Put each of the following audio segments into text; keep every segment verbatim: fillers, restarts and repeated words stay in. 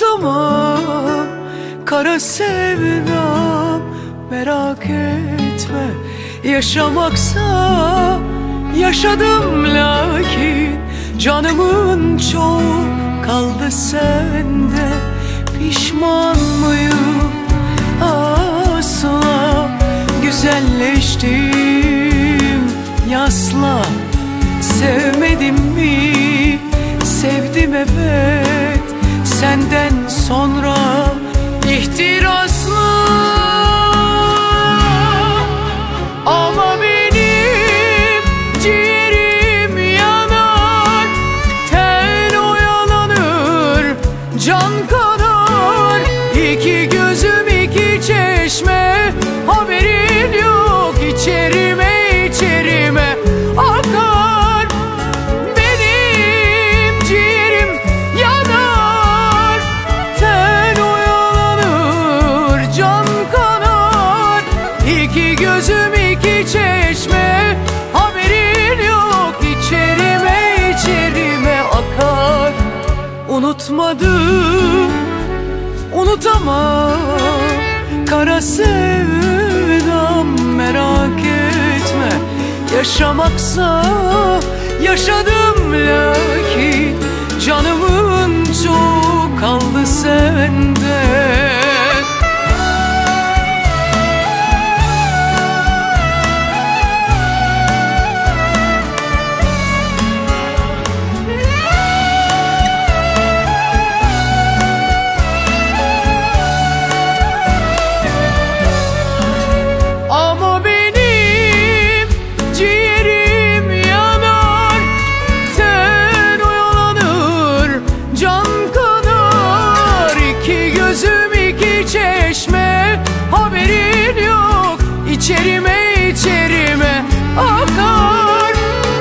Unutamam kara sevdam, merak etme. Yaşamaksa yaşadım, lakin canımın çoğu kaldı sende. Pişman mıyım? Asla güzelleştim, yasla. Sevmedim mi? Sevdim evet, senden sonra ihtiraslı. Ama benim ciğerim yanar, ten oyalanır, can kanar. İki gözüm iki çeşme, haberin yok, içerime içerime akar. Benim ciğerim yanar, ten oyalanır, can kanar. İki gözüm iki çeşme, haberin yok, içerime içerime akar. Unutmadım, unutamam kara sevdam, merak etme. Yaşamaksa yaşadım, lakin canımın çoğu kaldı sende. Haberin yok, içerime içerime akar.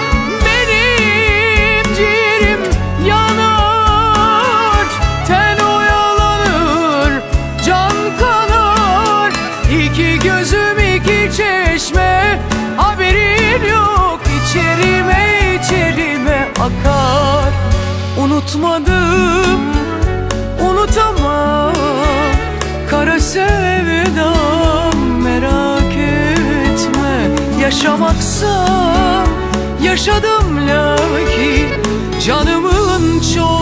Benim ciğerim yanar, ten oyalanır, can kanar. İki gözüm iki çeşme, haberin yok, içerime içerime akar. Unutmadım, unutamam kara sevdam, merak etme. Yaşamaksa yaşadım, lakin canımın çok